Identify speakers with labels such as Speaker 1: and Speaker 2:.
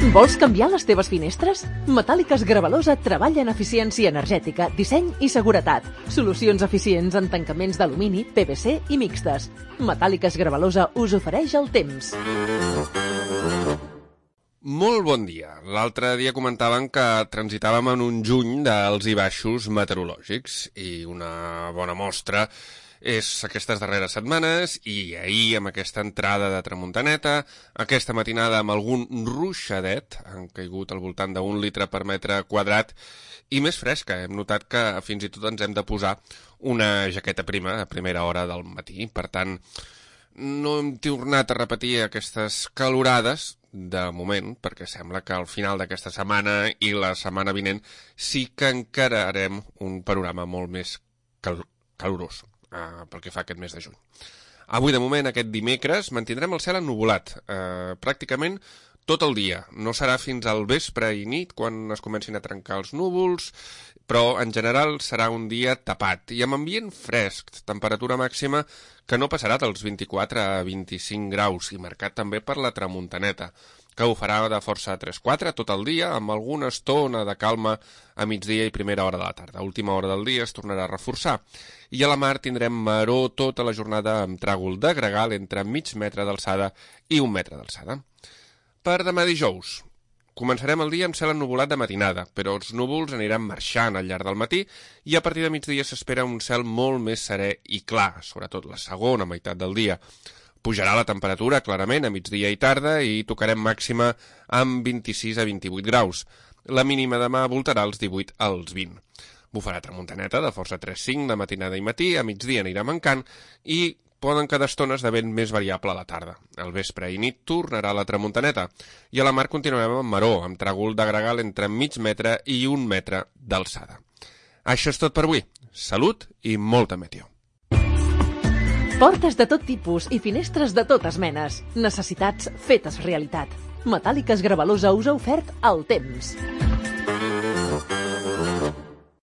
Speaker 1: Vols canviar les teves finestres? Metàl·liques Gravalosa treballa en eficiència energètica, disseny i seguretat. Solucions eficients en tancaments d'alumini, PVC i mixtes. Metàl·liques Gravalosa us ofereix el temps.
Speaker 2: Molt bon dia. L'altre dia comentàvem que transitàvem en un juny d'alts i baixos meteorològics i una bona mostra és aquestes darreres setmanes i ahir amb aquesta entrada de tramuntaneta, aquesta matinada amb algun ruixadet, han caigut al voltant d'1 litre per metre quadrat i més fresca. Hem notat que fins i tot ens hem de posar una jaqueta prima a primera hora del matí. Per tant, no hem tornat a repetir aquestes calorades de moment, perquè sembla que al final d'aquesta setmana i la setmana vinent sí que encararem un panorama molt més calorós pel que fa a aquest mes de juny. Avui, de moment, aquest dimecres, mantindrem el cel ennuvolat, pràcticament tot el dia. No serà fins al vespre i nit quan es comencin a trencar els núvols, però en general serà un dia tapat i amb ambient fresc, temperatura màxima que no passarà dels 24 a 25 graus i marcat també per la tramuntaneta, que ho farà de força a 3-4 tot el dia, amb alguna estona de calma a migdia i primera hora de la tarda. A última hora del dia es tornarà a reforçar. I a la mar tindrem maror tota la jornada amb tràgol de gregal entre mig metre d'alçada i 1 metre d'alçada. Per demà dijous, començarem el dia amb cel ennuvolat de matinada, però els núvols aniran marxant al llarg del matí i a partir de migdia s'espera un cel molt més serè i clar, sobretot la segona meitat del dia. Pujarà la temperatura clarament a migdia i tarda i tocarem màxima amb 26 a 28 graus. La mínima demà voltarà els 18 als 20. Bufarà tramuntaneta de força 3-5 de matinada i matí, a migdia anirà mancant i poden quedar estones de vent més variable a la tarda. Al vespre i nit tornarà la tramuntaneta i a la mar continuarem amb maror, amb tràgol de gregal entre mig metre i 1 metre d'alçada. Això és tot per avui. Salut i molta meteo.
Speaker 1: Portes de tot tipus i finestres de totes menes. Necessitats fetes realitat. Metàl·liques Gravalosa us ha ofert el temps.